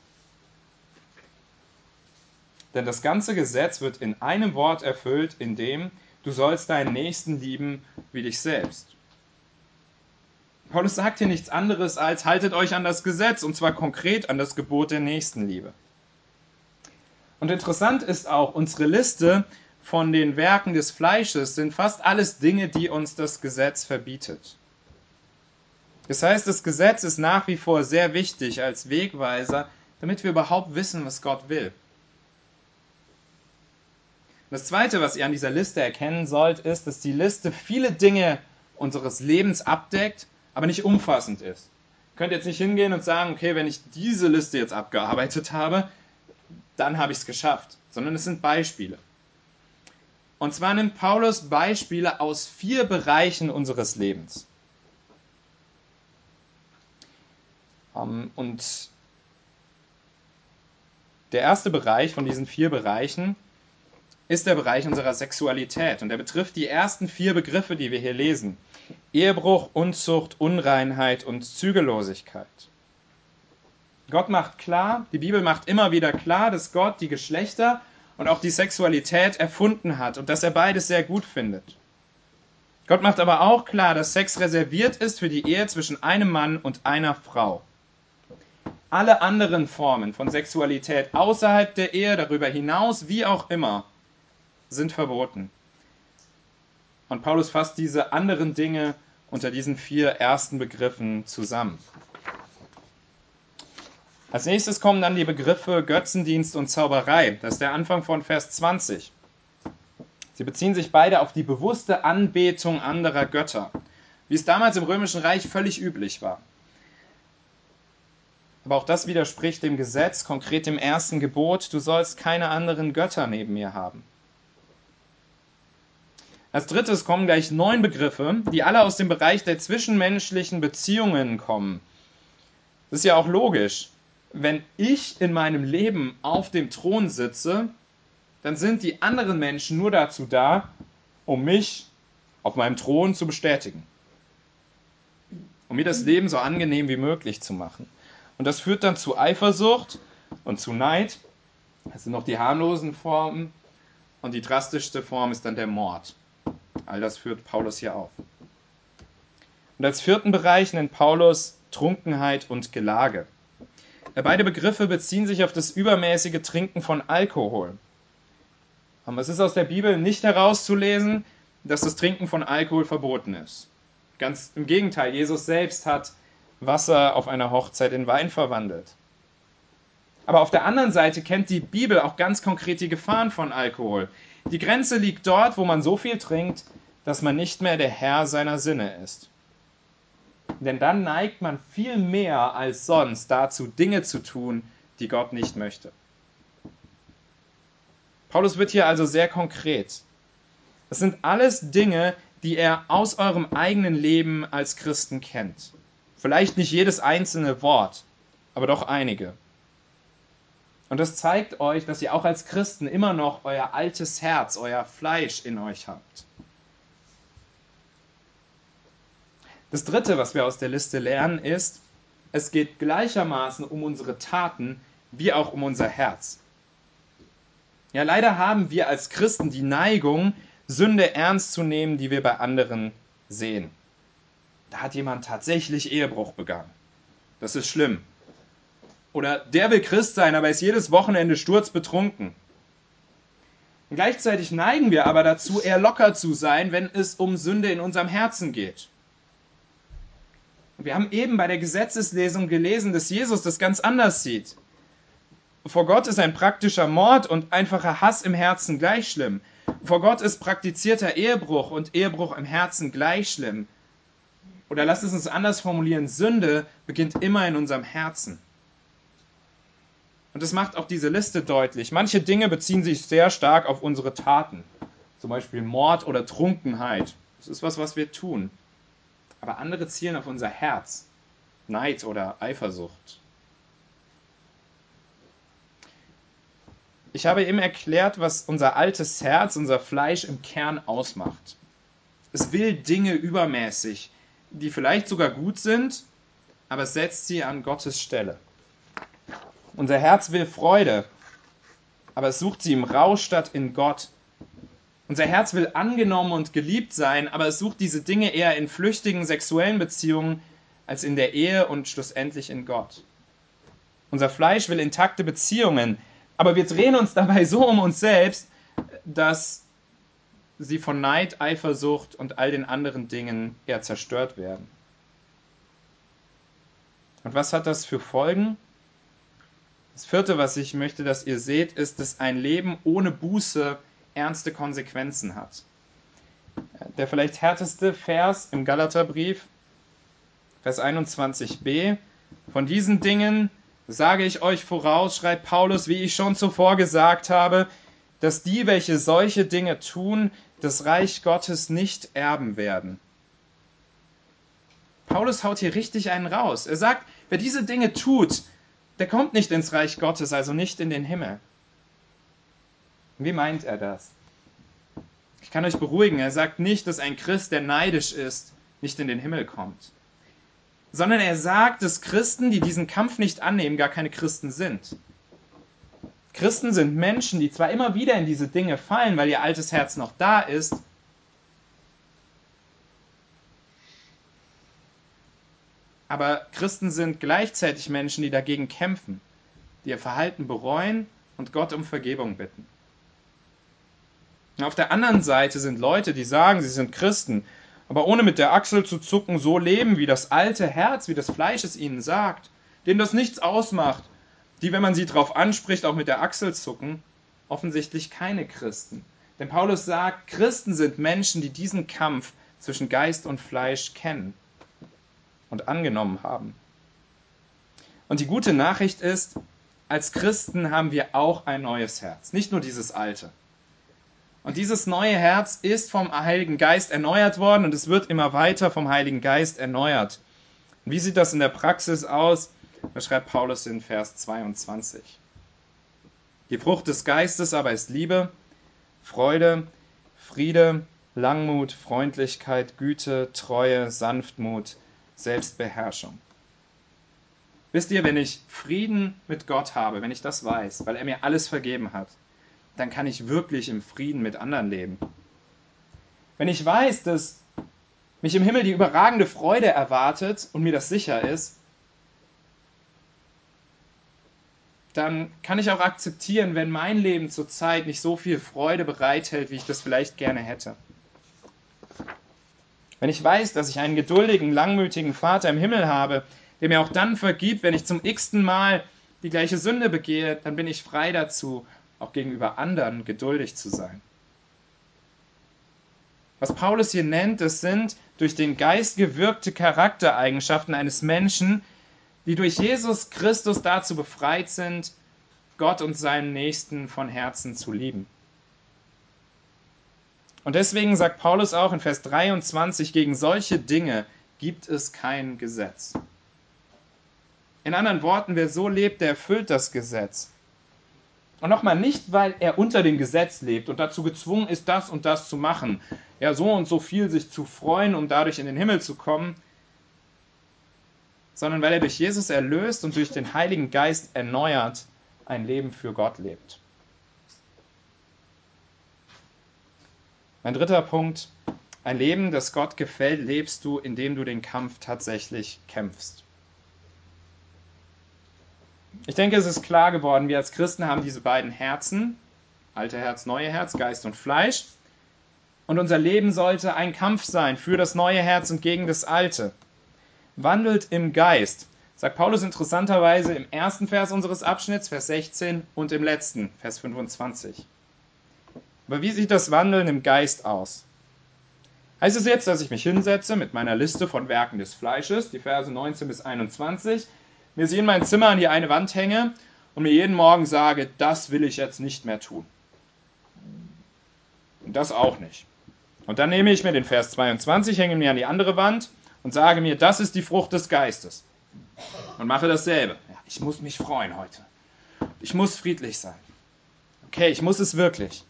denn das ganze Gesetz wird in einem Wort erfüllt, in dem du sollst deinen Nächsten lieben wie dich selbst. Paulus sagt hier nichts anderes als, haltet euch an das Gesetz, und zwar konkret an das Gebot der Nächstenliebe. Und interessant ist auch, unsere Liste von den Werken des Fleisches sind fast alles Dinge, die uns das Gesetz verbietet. Das heißt, das Gesetz ist nach wie vor sehr wichtig als Wegweiser, damit wir überhaupt wissen, was Gott will. Das Zweite, was ihr an dieser Liste erkennen sollt, ist, dass die Liste viele Dinge unseres Lebens abdeckt, aber nicht umfassend ist. Ihr könnt jetzt nicht hingehen und sagen, okay, wenn ich diese Liste jetzt abgearbeitet habe, dann habe ich es geschafft, sondern es sind Beispiele. Und zwar nimmt Paulus Beispiele aus vier Bereichen unseres Lebens. Und der erste Bereich von diesen vier Bereichen ist der Bereich unserer Sexualität. Und der betrifft die ersten vier Begriffe, die wir hier lesen. Ehebruch, Unzucht, Unreinheit und Zügellosigkeit. Gott macht klar, die Bibel macht immer wieder klar, dass Gott die Geschlechter und auch die Sexualität erfunden hat und dass er beides sehr gut findet. Gott macht aber auch klar, dass Sex reserviert ist für die Ehe zwischen einem Mann und einer Frau. Alle anderen Formen von Sexualität außerhalb der Ehe, darüber hinaus, wie auch immer, sind verboten. Und Paulus fasst diese anderen Dinge unter diesen vier ersten Begriffen zusammen. Als nächstes kommen dann die Begriffe Götzendienst und Zauberei. Das ist der Anfang von Vers zwanzig. Sie beziehen sich beide auf die bewusste Anbetung anderer Götter, wie es damals im Römischen Reich völlig üblich war. Aber auch das widerspricht dem Gesetz, konkret dem ersten Gebot, du sollst keine anderen Götter neben mir haben. Als drittes kommen gleich neun Begriffe, die alle aus dem Bereich der zwischenmenschlichen Beziehungen kommen. Das ist ja auch logisch. Wenn ich in meinem Leben auf dem Thron sitze, dann sind die anderen Menschen nur dazu da, um mich auf meinem Thron zu bestätigen. Um mir das Leben so angenehm wie möglich zu machen. Und das führt dann zu Eifersucht und zu Neid. Das sind noch die harmlosen Formen. Und die drastischste Form ist dann der Mord. All das führt Paulus hier auf. Und als vierten Bereich nennt Paulus Trunkenheit und Gelage. Beide Begriffe beziehen sich auf das übermäßige Trinken von Alkohol. Aber es ist aus der Bibel nicht herauszulesen, dass das Trinken von Alkohol verboten ist. Ganz im Gegenteil, Jesus selbst hat Wasser auf einer Hochzeit in Wein verwandelt. Aber auf der anderen Seite kennt die Bibel auch ganz konkret die Gefahren von Alkohol. Die Grenze liegt dort, wo man so viel trinkt, dass man nicht mehr der Herr seiner Sinne ist. Denn dann neigt man viel mehr als sonst dazu, Dinge zu tun, die Gott nicht möchte. Paulus wird hier also sehr konkret. Das sind alles Dinge, die er aus eurem eigenen Leben als Christen kennt. Vielleicht nicht jedes einzelne Wort, aber doch einige. Und das zeigt euch, dass ihr auch als Christen immer noch euer altes Herz, euer Fleisch in euch habt. Das Dritte, was wir aus der Liste lernen, ist, es geht gleichermaßen um unsere Taten wie auch um unser Herz. Ja, leider haben wir als Christen die Neigung, Sünde ernst zu nehmen, die wir bei anderen sehen. Da hat jemand tatsächlich Ehebruch begangen. Das ist schlimm. Oder der will Christ sein, aber ist jedes Wochenende sturzbetrunken. Und gleichzeitig neigen wir aber dazu, eher locker zu sein, wenn es um Sünde in unserem Herzen geht. Und wir haben eben bei der Gesetzeslesung gelesen, dass Jesus das ganz anders sieht. Vor Gott ist ein praktischer Mord und einfacher Hass im Herzen gleich schlimm. Vor Gott ist praktizierter Ehebruch und Ehebruch im Herzen gleich schlimm. Oder lasst es uns anders formulieren, Sünde beginnt immer in unserem Herzen. Und das macht auch diese Liste deutlich. Manche Dinge beziehen sich sehr stark auf unsere Taten. Zum Beispiel Mord oder Trunkenheit. Das ist was, was wir tun. Aber andere zielen auf unser Herz. Neid oder Eifersucht. Ich habe eben erklärt, was unser altes Herz, unser Fleisch im Kern ausmacht. Es will Dinge übermäßig, die vielleicht sogar gut sind, aber es setzt sie an Gottes Stelle. Unser Herz will Freude, aber es sucht sie im Rausch statt in Gott. Unser Herz will angenommen und geliebt sein, aber es sucht diese Dinge eher in flüchtigen sexuellen Beziehungen als in der Ehe und schlussendlich in Gott. Unser Fleisch will intakte Beziehungen, aber wir drehen uns dabei so um uns selbst, dass sie von Neid, Eifersucht und all den anderen Dingen eher zerstört werden. Und was hat das für Folgen? Das vierte, was ich möchte, dass ihr seht, ist, dass ein Leben ohne Buße ernste Konsequenzen hat. Der vielleicht härteste Vers im Galaterbrief, Vers einundzwanzig b. Von diesen Dingen sage ich euch voraus, schreibt Paulus, wie ich schon zuvor gesagt habe, dass die, welche solche Dinge tun, das Reich Gottes nicht erben werden. Paulus haut hier richtig einen raus. Er sagt, wer diese Dinge tut, der kommt nicht ins Reich Gottes, also nicht in den Himmel. Wie meint er das? Ich kann euch beruhigen, er sagt nicht, dass ein Christ, der neidisch ist, nicht in den Himmel kommt. Sondern er sagt, dass Christen, die diesen Kampf nicht annehmen, gar keine Christen sind. Christen sind Menschen, die zwar immer wieder in diese Dinge fallen, weil ihr altes Herz noch da ist, aber Christen sind gleichzeitig Menschen, die dagegen kämpfen, die ihr Verhalten bereuen und Gott um Vergebung bitten. Und auf der anderen Seite sind Leute, die sagen, sie sind Christen, aber ohne mit der Achsel zu zucken, so leben, wie das alte Herz, wie das Fleisch es ihnen sagt, denen das nichts ausmacht, die, wenn man sie darauf anspricht, auch mit der Achsel zucken, offensichtlich keine Christen. Denn Paulus sagt, Christen sind Menschen, die diesen Kampf zwischen Geist und Fleisch kennen und angenommen haben. Und die gute Nachricht ist, als Christen haben wir auch ein neues Herz, nicht nur dieses alte. Und dieses neue Herz ist vom Heiligen Geist erneuert worden und es wird immer weiter vom Heiligen Geist erneuert. Und wie sieht das in der Praxis aus? Da schreibt Paulus in Vers zweiundzwanzig. Die Frucht des Geistes aber ist Liebe, Freude, Friede, Langmut, Freundlichkeit, Güte, Treue, Sanftmut, Selbstbeherrschung. Wisst ihr, wenn ich Frieden mit Gott habe, wenn ich das weiß, weil er mir alles vergeben hat, dann kann ich wirklich im Frieden mit anderen leben. Wenn ich weiß, dass mich im Himmel die überragende Freude erwartet und mir das sicher ist, dann kann ich auch akzeptieren, wenn mein Leben zurzeit nicht so viel Freude bereithält, wie ich das vielleicht gerne hätte. Wenn ich weiß, dass ich einen geduldigen, langmütigen Vater im Himmel habe, der mir auch dann vergibt, wenn ich zum x-ten Mal die gleiche Sünde begehe, dann bin ich frei dazu, auch gegenüber anderen geduldig zu sein. Was Paulus hier nennt, das sind durch den Geist gewirkte Charaktereigenschaften eines Menschen, die durch Jesus Christus dazu befreit sind, Gott und seinen Nächsten von Herzen zu lieben. Und deswegen sagt Paulus auch in Vers dreiundzwanzig, gegen solche Dinge gibt es kein Gesetz. In anderen Worten, wer so lebt, der erfüllt das Gesetz. Und nochmal, nicht weil er unter dem Gesetz lebt und dazu gezwungen ist, das und das zu machen, ja, so und so viel sich zu freuen, um dadurch in den Himmel zu kommen, sondern weil er durch Jesus erlöst und durch den Heiligen Geist erneuert ein Leben für Gott lebt. Mein dritter Punkt, ein Leben, das Gott gefällt, lebst du, indem du den Kampf tatsächlich kämpfst. Ich denke, es ist klar geworden, wir als Christen haben diese beiden Herzen, alte Herz, neue Herz, Geist und Fleisch. Und unser Leben sollte ein Kampf sein für das neue Herz und gegen das alte. Wandelt im Geist, sagt Paulus interessanterweise im ersten Vers unseres Abschnitts, Vers sechzehn, und im letzten, Vers fünfundzwanzig. Aber wie sieht das Wandeln im Geist aus? Heißt es jetzt, dass ich mich hinsetze mit meiner Liste von Werken des Fleisches, die Verse neunzehn bis einundzwanzig, mir sie in mein Zimmer an die eine Wand hänge und mir jeden Morgen sage, das will ich jetzt nicht mehr tun? Und das auch nicht. Und dann nehme ich mir den Vers zweiundzwanzig, hänge mir an die andere Wand und sage mir, das ist die Frucht des Geistes. Und mache dasselbe. Ja, ich muss mich freuen heute. Ich muss friedlich sein. Okay, ich muss es wirklich.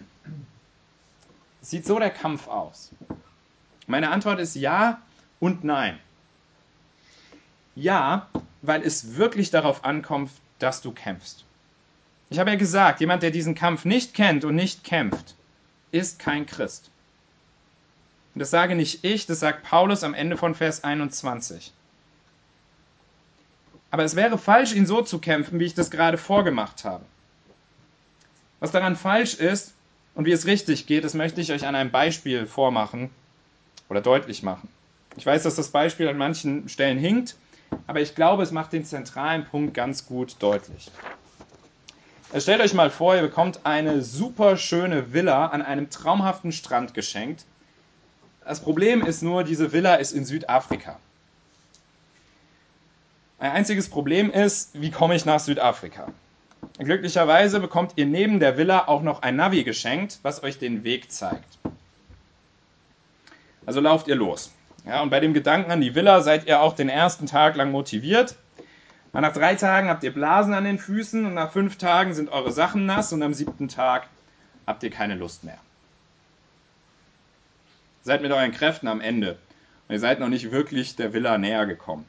Sieht so der Kampf aus? Meine Antwort ist ja und nein. Ja, weil es wirklich darauf ankommt, dass du kämpfst. Ich habe ja gesagt, jemand, der diesen Kampf nicht kennt und nicht kämpft, ist kein Christ. Und das sage nicht ich, das sagt Paulus am Ende von Vers einundzwanzig. Aber es wäre falsch, ihn so zu kämpfen, wie ich das gerade vorgemacht habe. Was daran falsch ist und wie es richtig geht, das möchte ich euch an einem Beispiel vormachen oder deutlich machen. Ich weiß, dass das Beispiel an manchen Stellen hinkt, aber ich glaube, es macht den zentralen Punkt ganz gut deutlich. Stellt euch mal vor, ihr bekommt eine super schöne Villa an einem traumhaften Strand geschenkt. Das Problem ist nur, diese Villa ist in Südafrika. Ein einziges Problem ist, wie komme ich nach Südafrika? Glücklicherweise bekommt ihr neben der Villa auch noch ein Navi geschenkt, was euch den Weg zeigt. Also lauft ihr los. Ja, und bei dem Gedanken an die Villa seid ihr auch den ersten Tag lang motiviert. Nach drei Tagen habt ihr Blasen an den Füßen und nach fünf Tagen sind eure Sachen nass und am siebten Tag habt ihr keine Lust mehr. Ihr seid mit euren Kräften am Ende und ihr seid noch nicht wirklich der Villa näher gekommen.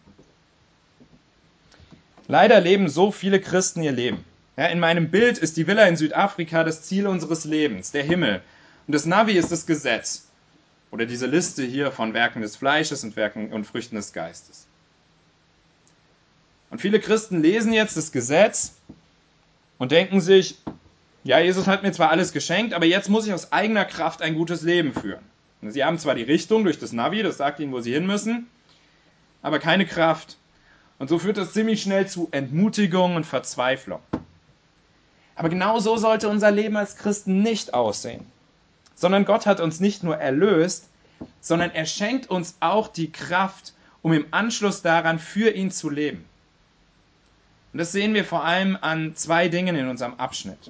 Leider leben so viele Christen ihr Leben. Ja, in meinem Bild ist die Villa in Südafrika das Ziel unseres Lebens, der Himmel. Und das Navi ist das Gesetz. Oder diese Liste hier von Werken des Fleisches und Werken und Früchten des Geistes. Und viele Christen lesen jetzt das Gesetz und denken sich, ja, Jesus hat mir zwar alles geschenkt, aber jetzt muss ich aus eigener Kraft ein gutes Leben führen. Und sie haben zwar die Richtung durch das Navi, das sagt ihnen, wo sie hin müssen, aber keine Kraft. Und so führt das ziemlich schnell zu Entmutigung und Verzweiflung. Aber genau so sollte unser Leben als Christen nicht aussehen. Sondern Gott hat uns nicht nur erlöst, sondern er schenkt uns auch die Kraft, um im Anschluss daran für ihn zu leben. Und das sehen wir vor allem an zwei Dingen in unserem Abschnitt.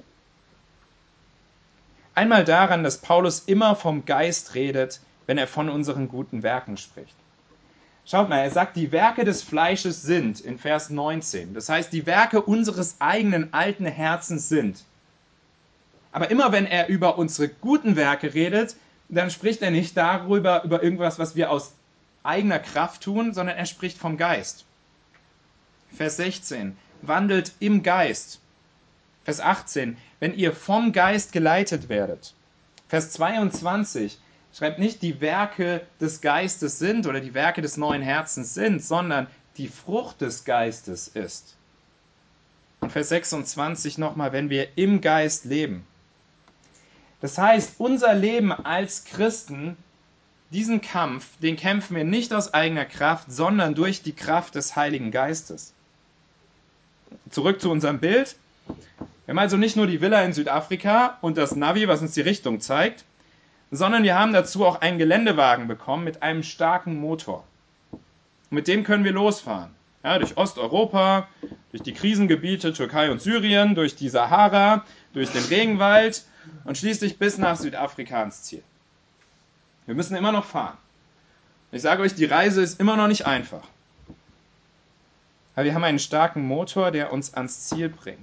Einmal daran, dass Paulus immer vom Geist redet, wenn er von unseren guten Werken spricht. Schaut mal, er sagt, die Werke des Fleisches sind in Vers neunzehn. Das heißt, die Werke unseres eigenen alten Herzens sind. Aber immer wenn er über unsere guten Werke redet, dann spricht er nicht darüber, über irgendwas, was wir aus eigener Kraft tun, sondern er spricht vom Geist. Vers sechzehn, wandelt im Geist. Vers achtzehn, wenn ihr vom Geist geleitet werdet. Vers zweiundzwanzig, schreibt nicht, die Werke des Geistes sind oder die Werke des neuen Herzens sind, sondern die Frucht des Geistes ist. Und Vers sechsundzwanzig nochmal, wenn wir im Geist leben. Das heißt, unser Leben als Christen, diesen Kampf, den kämpfen wir nicht aus eigener Kraft, sondern durch die Kraft des Heiligen Geistes. Zurück zu unserem Bild. Wir haben also nicht nur die Villa in Südafrika und das Navi, was uns die Richtung zeigt, sondern wir haben dazu auch einen Geländewagen bekommen mit einem starken Motor. Und mit dem können wir losfahren. Ja, durch Osteuropa, durch die Krisengebiete Türkei und Syrien, durch die Sahara, durch den Regenwald und schließlich bis nach Südafrika ans Ziel. Wir müssen immer noch fahren. Ich sage euch, die Reise ist immer noch nicht einfach. Aber wir haben einen starken Motor, der uns ans Ziel bringt.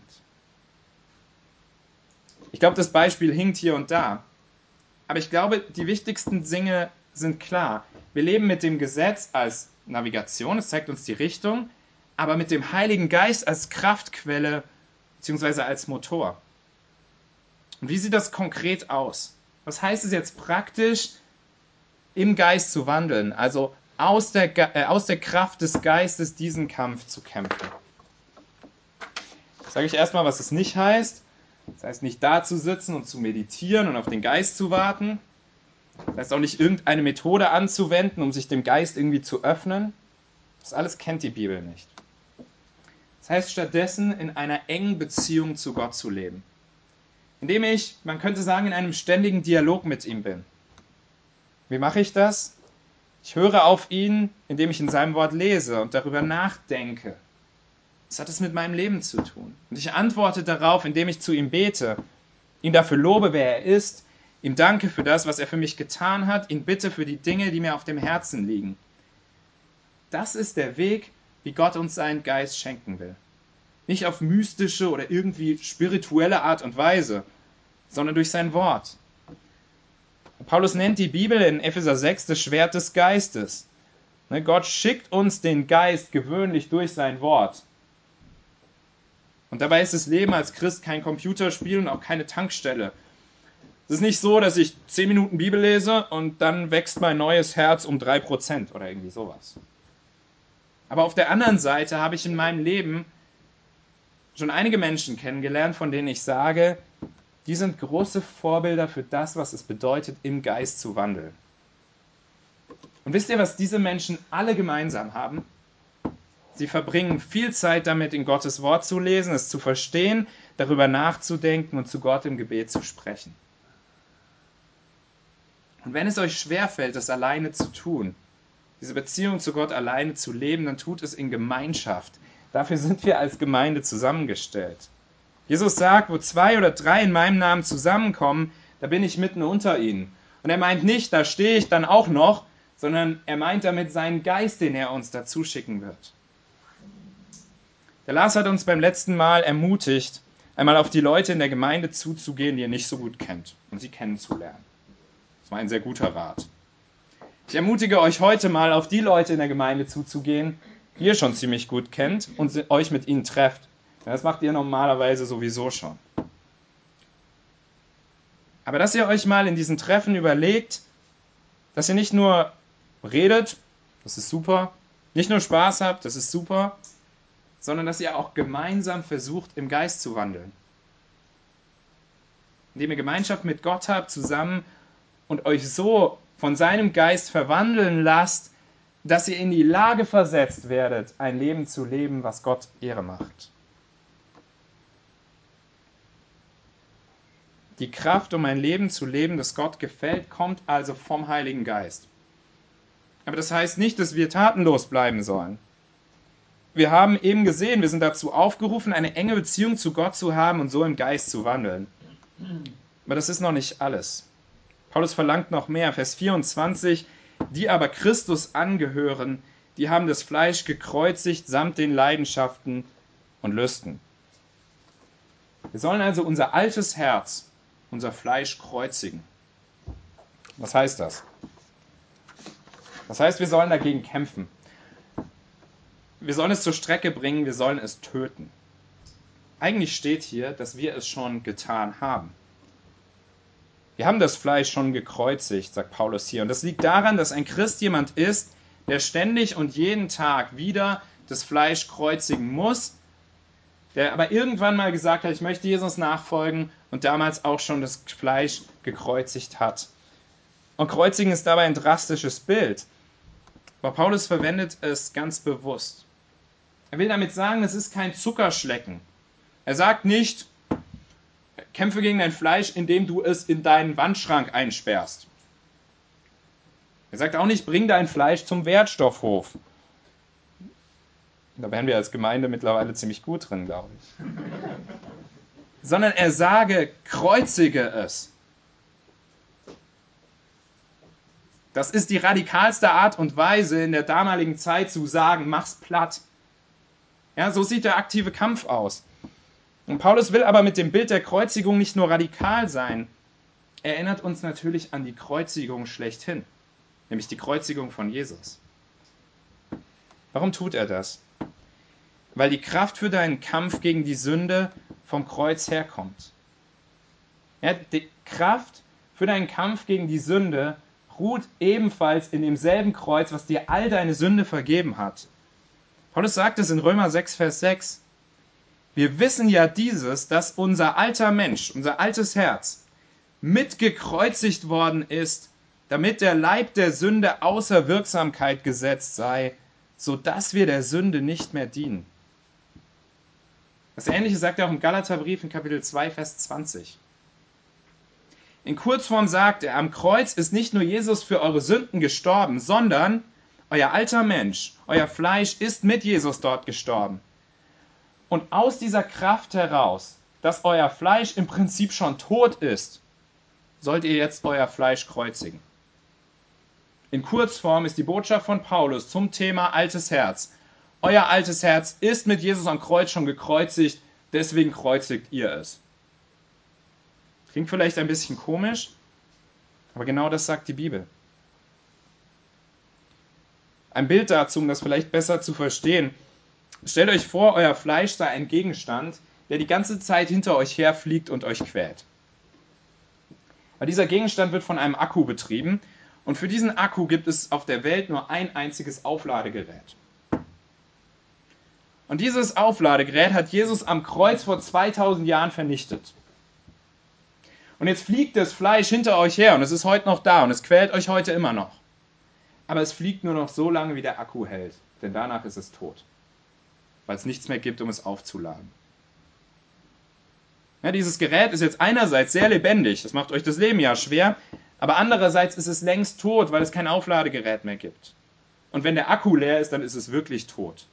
Ich glaube, das Beispiel hinkt hier und da. Aber ich glaube, die wichtigsten Dinge sind klar. Wir leben mit dem Gesetz als Navigation, es zeigt uns die Richtung, aber mit dem Heiligen Geist als Kraftquelle bzw. als Motor. Und wie sieht das konkret aus? Was heißt es jetzt praktisch, im Geist zu wandeln, also aus der, äh, aus der Kraft des Geistes diesen Kampf zu kämpfen? Sage ich erstmal, was es nicht heißt. Das heißt nicht da zu sitzen und zu meditieren und auf den Geist zu warten. Das heißt auch nicht irgendeine Methode anzuwenden, um sich dem Geist irgendwie zu öffnen. Das alles kennt die Bibel nicht. Das heißt stattdessen, in einer engen Beziehung zu Gott zu leben. Indem ich, man könnte sagen, in einem ständigen Dialog mit ihm bin. Wie mache ich das? Ich höre auf ihn, indem ich in seinem Wort lese und darüber nachdenke. Was hat es mit meinem Leben zu tun? Und ich antworte darauf, indem ich zu ihm bete, ihn dafür lobe, wer er ist, ihm danke für das, was er für mich getan hat, ihn bitte für die Dinge, die mir auf dem Herzen liegen. Das ist der Weg, wie Gott uns seinen Geist schenken will. Nicht auf mystische oder irgendwie spirituelle Art und Weise, sondern durch sein Wort. Paulus nennt die Bibel in Epheser sechs das Schwert des Geistes. Gott schickt uns den Geist gewöhnlich durch sein Wort. Und dabei ist das Leben als Christ kein Computerspiel und auch keine Tankstelle. Es ist nicht so, dass ich zehn Minuten Bibel lese und dann wächst mein neues Herz um drei Prozent oder irgendwie sowas. Aber auf der anderen Seite habe ich in meinem Leben schon einige Menschen kennengelernt, von denen ich sage, die sind große Vorbilder für das, was es bedeutet, im Geist zu wandeln. Und wisst ihr, was diese Menschen alle gemeinsam haben? Sie verbringen viel Zeit damit, in Gottes Wort zu lesen, es zu verstehen, darüber nachzudenken und zu Gott im Gebet zu sprechen. Und wenn es euch schwerfällt, das alleine zu tun, diese Beziehung zu Gott alleine zu leben, dann tut es in Gemeinschaft. Dafür sind wir als Gemeinde zusammengestellt. Jesus sagt, wo zwei oder drei in meinem Namen zusammenkommen, da bin ich mitten unter ihnen. Und er meint nicht, da stehe ich dann auch noch, sondern er meint damit seinen Geist, den er uns dazu schicken wird. Der Lars hat uns beim letzten Mal ermutigt, einmal auf die Leute in der Gemeinde zuzugehen, die ihr nicht so gut kennt, und sie kennenzulernen. Das war ein sehr guter Rat. Ich ermutige euch heute mal, auf die Leute in der Gemeinde zuzugehen, die ihr schon ziemlich gut kennt und euch mit ihnen trefft. Das macht ihr normalerweise sowieso schon. Aber dass ihr euch mal in diesen Treffen überlegt, dass ihr nicht nur redet, das ist super, nicht nur Spaß habt, das ist super, sondern dass ihr auch gemeinsam versucht, im Geist zu wandeln. Indem ihr Gemeinschaft mit Gott habt zusammen und euch so von seinem Geist verwandeln lasst, dass ihr in die Lage versetzt werdet, ein Leben zu leben, was Gott Ehre macht. Die Kraft, um ein Leben zu leben, das Gott gefällt, kommt also vom Heiligen Geist. Aber das heißt nicht, dass wir tatenlos bleiben sollen. Wir haben eben gesehen, wir sind dazu aufgerufen, eine enge Beziehung zu Gott zu haben und so im Geist zu wandeln. Aber das ist noch nicht alles. Paulus verlangt noch mehr. Vers vierundzwanzig, die aber Christus angehören, die haben das Fleisch gekreuzigt samt den Leidenschaften und Lüsten. Wir sollen also unser altes Herz, unser Fleisch kreuzigen. Was heißt das? Das heißt, wir sollen dagegen kämpfen. Wir sollen es zur Strecke bringen, wir sollen es töten. Eigentlich steht hier, dass wir es schon getan haben. Wir haben das Fleisch schon gekreuzigt, sagt Paulus hier. Und das liegt daran, dass ein Christ jemand ist, der ständig und jeden Tag wieder das Fleisch kreuzigen muss, der aber irgendwann mal gesagt hat, ich möchte Jesus nachfolgen und damals auch schon das Fleisch gekreuzigt hat. Und kreuzigen ist dabei ein drastisches Bild. Aber Paulus verwendet es ganz bewusst. Er will damit sagen, es ist kein Zuckerschlecken. Er sagt nicht, kämpfe gegen dein Fleisch, indem du es in deinen Wandschrank einsperrst. Er sagt auch nicht, bring dein Fleisch zum Wertstoffhof. Da wären wir als Gemeinde mittlerweile ziemlich gut drin, glaube ich. Sondern er sage, kreuzige es. Das ist die radikalste Art und Weise in der damaligen Zeit zu sagen, mach's platt. Ja, so sieht der aktive Kampf aus. Und Paulus will aber mit dem Bild der Kreuzigung nicht nur radikal sein. Er erinnert uns natürlich an die Kreuzigung schlechthin, nämlich die Kreuzigung von Jesus. Warum tut er das? Weil die Kraft für deinen Kampf gegen die Sünde vom Kreuz herkommt. Ja, die Kraft für deinen Kampf gegen die Sünde ruht ebenfalls in demselben Kreuz, was dir all deine Sünde vergeben hat. Paulus sagt es in Römer sechs, Vers sechs. Wir wissen ja dieses, dass unser alter Mensch, unser altes Herz, mitgekreuzigt worden ist, damit der Leib der Sünde außer Wirksamkeit gesetzt sei, sodass wir der Sünde nicht mehr dienen. Das Ähnliche sagt er auch im Galaterbrief in Kapitel zwei, Vers zwanzig. In Kurzform sagt er, am Kreuz ist nicht nur Jesus für eure Sünden gestorben, sondern euer alter Mensch, euer Fleisch ist mit Jesus dort gestorben. Und aus dieser Kraft heraus, dass euer Fleisch im Prinzip schon tot ist, sollt ihr jetzt euer Fleisch kreuzigen. In Kurzform ist die Botschaft von Paulus zum Thema altes Herz. Euer altes Herz ist mit Jesus am Kreuz schon gekreuzigt, deswegen kreuzigt ihr es. Klingt vielleicht ein bisschen komisch, aber genau das sagt die Bibel. Ein Bild dazu, um das vielleicht besser zu verstehen. Stellt euch vor, euer Fleisch sei ein Gegenstand, der die ganze Zeit hinter euch herfliegt und euch quält. Weil dieser Gegenstand wird von einem Akku betrieben und für diesen Akku gibt es auf der Welt nur ein einziges Aufladegerät. Und dieses Aufladegerät hat Jesus am Kreuz vor zweitausend Jahren vernichtet. Und jetzt fliegt das Fleisch hinter euch her und es ist heute noch da und es quält euch heute immer noch. Aber es fliegt nur noch so lange, wie der Akku hält, denn danach ist es tot, weil es nichts mehr gibt, um es aufzuladen. Ja, dieses Gerät ist jetzt einerseits sehr lebendig, das macht euch das Leben ja schwer, aber andererseits ist es längst tot, weil es kein Aufladegerät mehr gibt. Und wenn der Akku leer ist, dann ist es wirklich tot.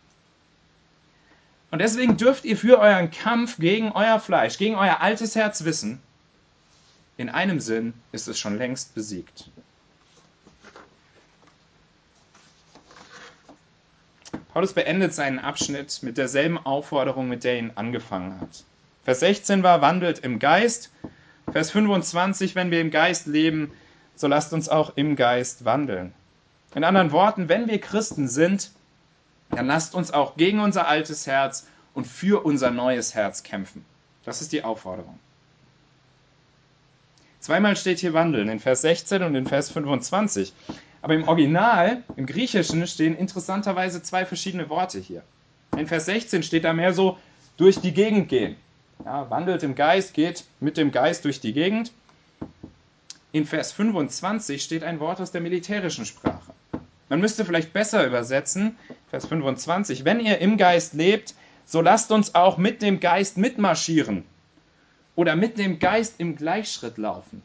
Und deswegen dürft ihr für euren Kampf gegen euer Fleisch, gegen euer altes Herz wissen, in einem Sinn ist es schon längst besiegt. Paulus beendet seinen Abschnitt mit derselben Aufforderung, mit der er ihn angefangen hat. Vers sechzehn war, wandelt im Geist. Vers fünfundzwanzig, wenn wir im Geist leben, so lasst uns auch im Geist wandeln. In anderen Worten, wenn wir Christen sind, dann lasst uns auch gegen unser altes Herz und für unser neues Herz kämpfen. Das ist die Aufforderung. Zweimal steht hier wandeln, in Vers sechzehn und in Vers fünfundzwanzig. Aber im Original, im Griechischen, stehen interessanterweise zwei verschiedene Worte hier. In Vers sechzehn steht da mehr so, durch die Gegend gehen. Ja, wandelt im Geist, geht mit dem Geist durch die Gegend. In Vers fünfundzwanzig steht ein Wort aus der militärischen Sprache. Man müsste vielleicht besser übersetzen, Vers fünfundzwanzig, wenn ihr im Geist lebt, so lasst uns auch mit dem Geist mitmarschieren oder mit dem Geist im Gleichschritt laufen.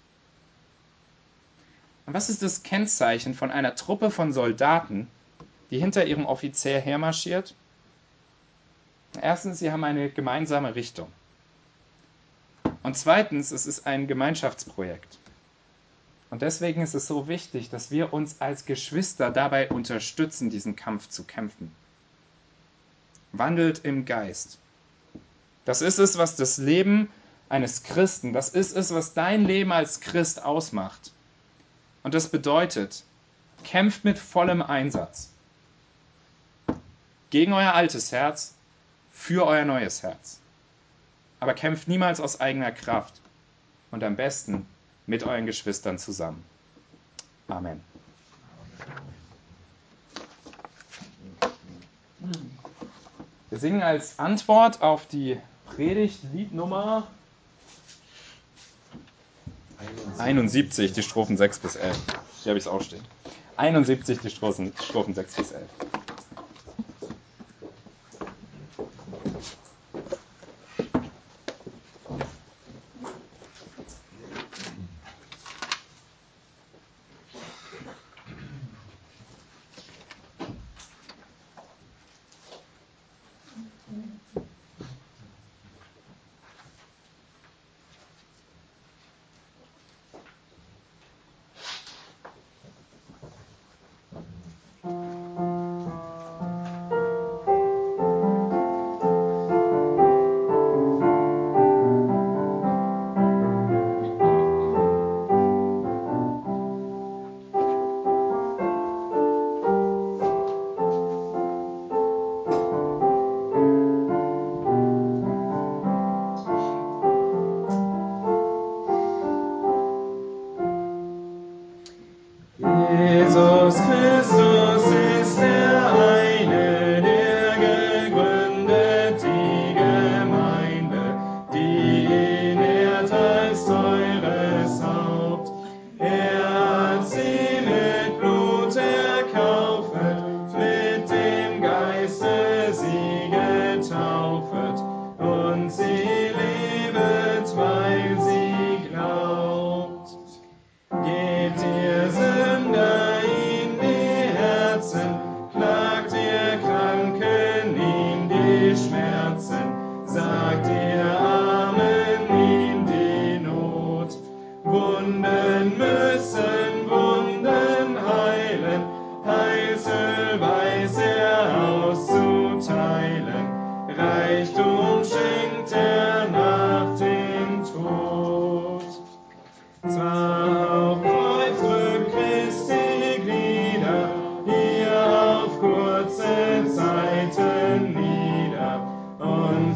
Und was ist das Kennzeichen von einer Truppe von Soldaten, die hinter ihrem Offizier hermarschiert? Erstens, sie haben eine gemeinsame Richtung. Und zweitens, es ist ein Gemeinschaftsprojekt. Und deswegen ist es so wichtig, dass wir uns als Geschwister dabei unterstützen, diesen Kampf zu kämpfen. Wandelt im Geist. Das ist es, was das Leben eines Christen, das ist es, was dein Leben als Christ ausmacht. Und das bedeutet, kämpft mit vollem Einsatz. Gegen euer altes Herz, für euer neues Herz. Aber kämpft niemals aus eigener Kraft und am besten mit euren Geschwistern zusammen. Amen. Wir singen als Antwort auf die Predigt Liednummer einundsiebzig, die Strophen sechs bis elf. Hier habe ich es auch stehen. einundsiebzig, die Strophen, Strophen sechs bis elf. Jesus Christus ist der eine, der gegründet die Gemeinde, die ihn ehrt als teures Haupt. Er hat sie mit Blut erkaufet, mit dem Geiste sie getaufet, und sie lebet, weil sie glaubt.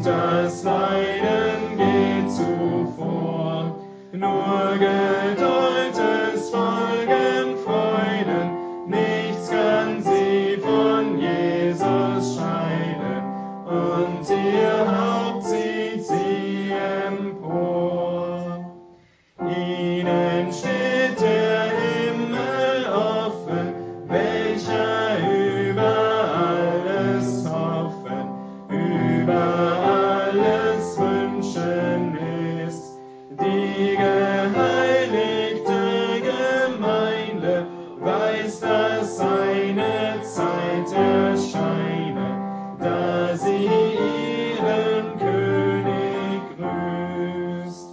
und das Leiden geht zuvor. Nur Geduld ist Folgen Freuden, nichts kann sie von Jesus scheiden, und ihr Haupt zieht sie empor. Ihnen steht der Himmel offen, welcher über alles hoffen, über alles wünschen ist. Die geheiligte Gemeinde weiß, dass seine Zeit erscheine, da sie ihren König grüßt.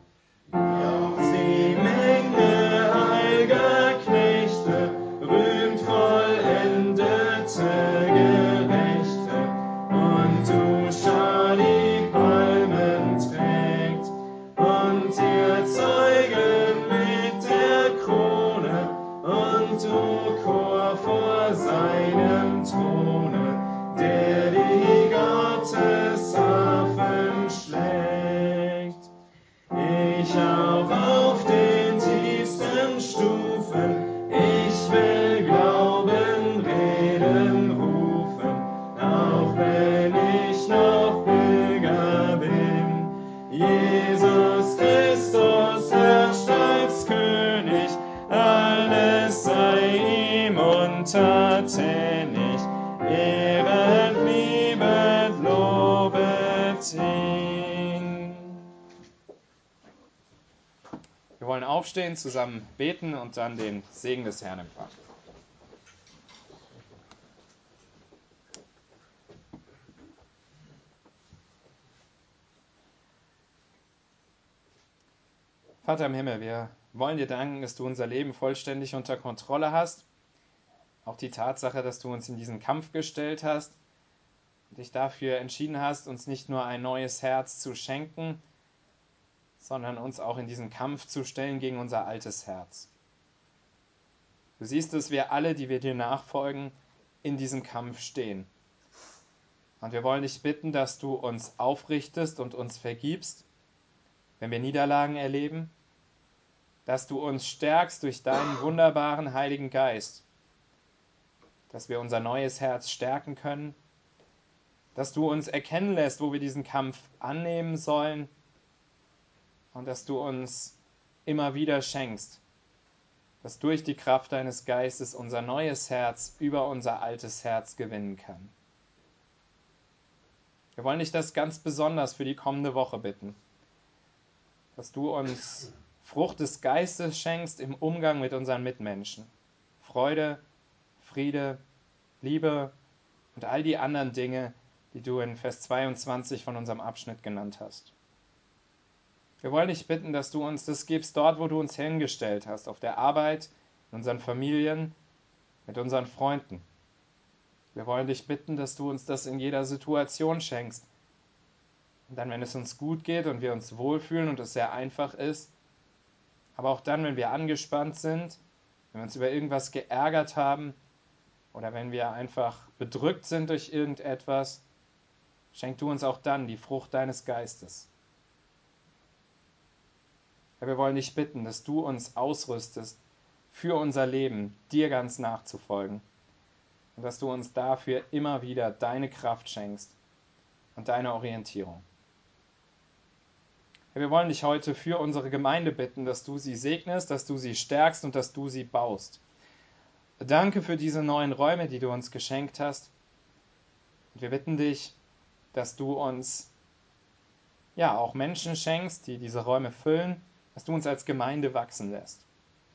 Die Menge heil'ger Knechte rühmt vollendete Gerechte, und du Schar, die Palmen trägt, und ihr Zeugen mit der Krone, und du Chor vor seinem Throne, der die Gottesharfen schlägt. Ich auch auf den tiefsten Stufen, ich will glauben, reden, rufen, auch wenn ich noch Pilger bin. Jesus Christus herrscht als König, alles sei ihm untertänig, ehret, liebet, lobet ihn. Wir wollen aufstehen, zusammen beten und dann den Segen des Herrn empfangen. Vater im Himmel, wir wollen dir danken, dass du unser Leben vollständig unter Kontrolle hast. Auch die Tatsache, dass du uns in diesen Kampf gestellt hast und dich dafür entschieden hast, uns nicht nur ein neues Herz zu schenken, sondern uns auch in diesen Kampf zu stellen gegen unser altes Herz. Du siehst, dass wir alle, die wir dir nachfolgen, in diesem Kampf stehen. Und wir wollen dich bitten, dass du uns aufrichtest und uns vergibst, wenn wir Niederlagen erleben, dass du uns stärkst durch deinen wunderbaren Heiligen Geist, dass wir unser neues Herz stärken können, dass du uns erkennen lässt, wo wir diesen Kampf annehmen sollen, und dass du uns immer wieder schenkst, dass durch die Kraft deines Geistes unser neues Herz über unser altes Herz gewinnen kann. Wir wollen dich das ganz besonders für die kommende Woche bitten, dass du uns Frucht des Geistes schenkst im Umgang mit unseren Mitmenschen. Freude, Friede, Liebe und all die anderen Dinge, die du in Vers zweiundzwanzig von unserem Abschnitt genannt hast. Wir wollen dich bitten, dass du uns das gibst dort, wo du uns hingestellt hast, auf der Arbeit, in unseren Familien, mit unseren Freunden. Wir wollen dich bitten, dass du uns das in jeder Situation schenkst. Und dann, wenn es uns gut geht und wir uns wohlfühlen und es sehr einfach ist, aber auch dann, wenn wir angespannt sind, wenn wir uns über irgendwas geärgert haben oder wenn wir einfach bedrückt sind durch irgendetwas, schenk du uns auch dann die Frucht deines Geistes. Ja, wir wollen dich bitten, dass du uns ausrüstest, für unser Leben dir ganz nachzufolgen und dass du uns dafür immer wieder deine Kraft schenkst und deine Orientierung. Ja, wir wollen dich heute für unsere Gemeinde bitten, dass du sie segnest, dass du sie stärkst und dass du sie baust. Danke für diese neuen Räume, die du uns geschenkt hast. Und wir bitten dich, dass du uns ja auch Menschen schenkst, die diese Räume füllen, dass du uns als Gemeinde wachsen lässt.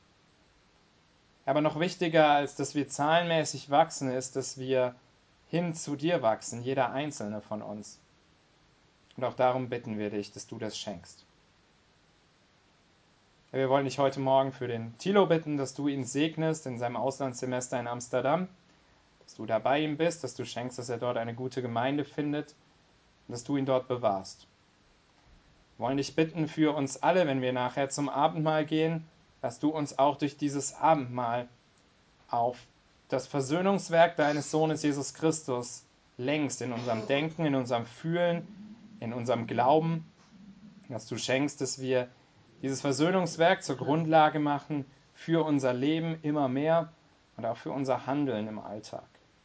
Aber noch wichtiger, als dass wir zahlenmäßig wachsen, ist, dass wir hin zu dir wachsen, jeder einzelne von uns. Und auch darum bitten wir dich, dass du das schenkst. Wir wollen dich heute Morgen für den Thilo bitten, dass du ihn segnest in seinem Auslandssemester in Amsterdam, dass du da bei ihm bist, dass du schenkst, dass er dort eine gute Gemeinde findet und dass du ihn dort bewahrst. Wir wollen dich bitten für uns alle, wenn wir nachher zum Abendmahl gehen, dass du uns auch durch dieses Abendmahl auf das Versöhnungswerk deines Sohnes Jesus Christus lenkst in unserem Denken, in unserem Fühlen, in unserem Glauben, dass du schenkst, dass wir dieses Versöhnungswerk zur Grundlage machen für unser Leben immer mehr und auch für unser Handeln im Alltag.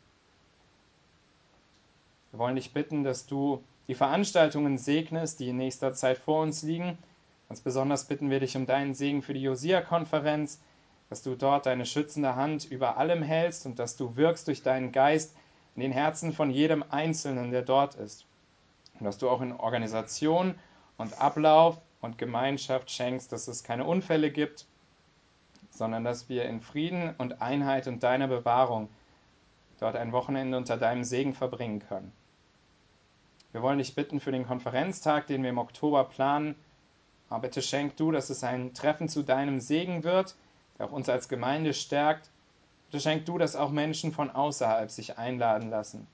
Wir wollen dich bitten, dass du die Veranstaltungen segnest, die in nächster Zeit vor uns liegen. Ganz besonders bitten wir dich um deinen Segen für die Josia-Konferenz, dass du dort deine schützende Hand über allem hältst und dass du wirkst durch deinen Geist in den Herzen von jedem Einzelnen, der dort ist. Und dass du auch in Organisation und Ablauf und Gemeinschaft schenkst, dass es keine Unfälle gibt, sondern dass wir in Frieden und Einheit und deiner Bewahrung dort ein Wochenende unter deinem Segen verbringen können. Wir wollen dich bitten für den Konferenztag, den wir im Oktober planen. Aber bitte schenk du, dass es ein Treffen zu deinem Segen wird, der auch uns als Gemeinde stärkt. Bitte schenk du, dass auch Menschen von außerhalb sich einladen lassen.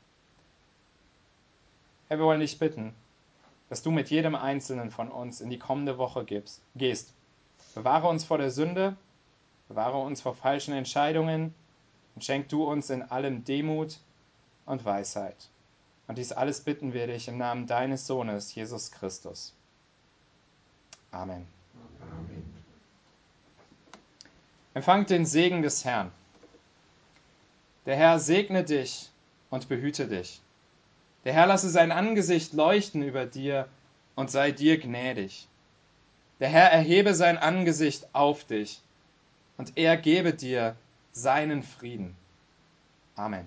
Herr, wir wollen dich bitten, dass du mit jedem Einzelnen von uns in die kommende Woche gibst, gehst. Bewahre uns vor der Sünde, bewahre uns vor falschen Entscheidungen und schenk du uns in allem Demut und Weisheit. Und dies alles bitten wir dich im Namen deines Sohnes, Jesus Christus. Amen. Amen. Empfangt den Segen des Herrn. Der Herr segne dich und behüte dich. Der Herr lasse sein Angesicht leuchten über dir und sei dir gnädig. Der Herr erhebe sein Angesicht auf dich und er gebe dir seinen Frieden. Amen.